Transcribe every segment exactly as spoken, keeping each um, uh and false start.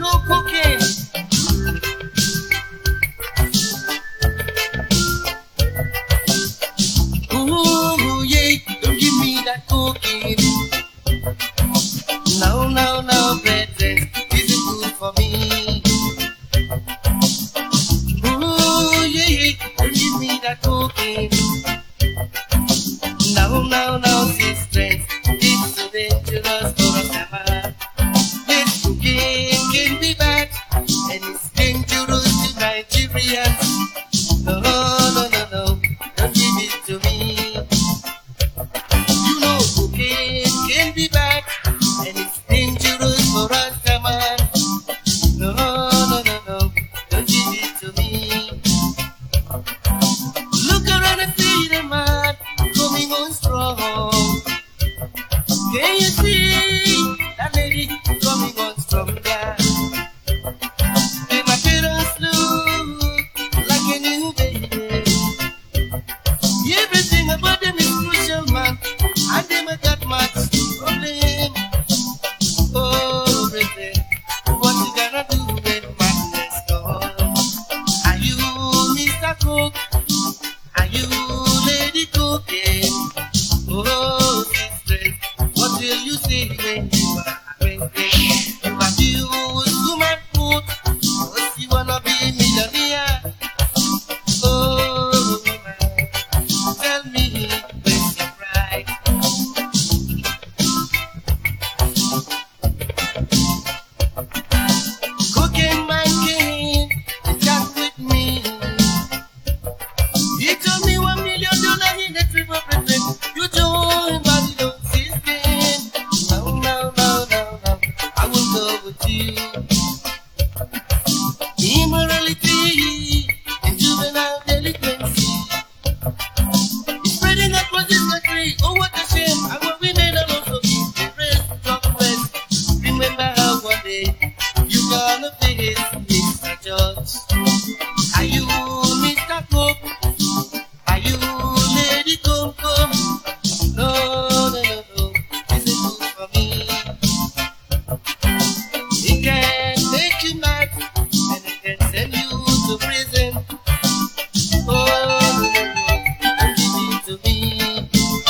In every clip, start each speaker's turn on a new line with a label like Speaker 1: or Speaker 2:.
Speaker 1: no cocaine. Ooh, yeah, don't give me that cocaine. No, no, no, brethren, isn't good for me. Ooh, yeah, don't give me that cocaine. No, no, no, sisters, it's so dangerous for us ever. Yes, cocaine can be bad, and it's dangerous to Nigerians. No, no, no, no, don't give it to me. You know cocaine can be bad, and it's dangerous for us, come on. No, no, no, no, don't give it to me. Look around and see the man coming on strong. Can you see that lady coming on strong? Yeah. Then my parents look like a new baby. Everything about them is crucial, man, and them a got much problem. Oh, baby, what you gonna do when madness comes? Are you Mister Coke? Are you Lady Cocaine? Oh, sisters, what will you say when you are arrested? You abuse woman food, cause you wanna be a millionaire. Oh, woman, tell me where's your pride? Cocaine man came and chat with me. He told me one million dollars in the triple present. You join Babylon system. No, no, no, no, no, I will go with you. Immorality and juvenile delinquency is spreading across this country. Oh, what a shame. Our women are also being erased, drug west. Remember how one day you gonna face Mister Judge. Are you Mister Coke? Are you Lady Coco? No, no, no, no, this is good for me. It can make you mad, and it can send you to prison. Oh, no, no, no, don't give it to me.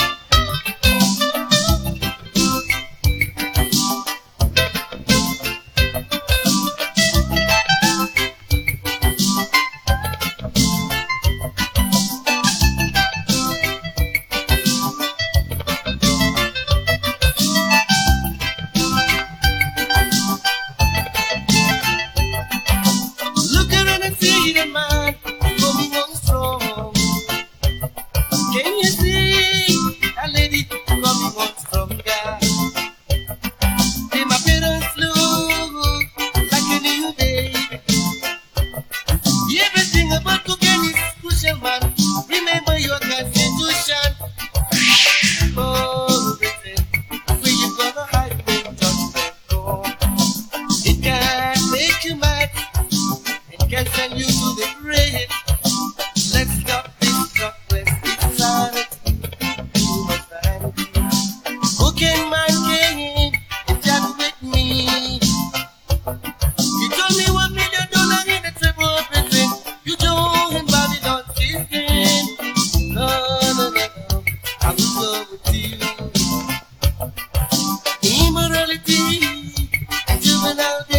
Speaker 1: Look around and see the man coming on strong. Can you see that lady coming on strong? Yeah. Then my parents look like a new baby. Everything about cocaine is crucial, man. Remember your constitution. Oh, listen, where you gonna hide when judgment comes? It can make you mad, it can send you to the grave. Let's stop this drug west, it's sanity. You must find it. Cocaine man came and chat with me. He told me one million dollars in the triple present. You join Babylon system. No, no, no, no, I will go with you. Immorality and juvenile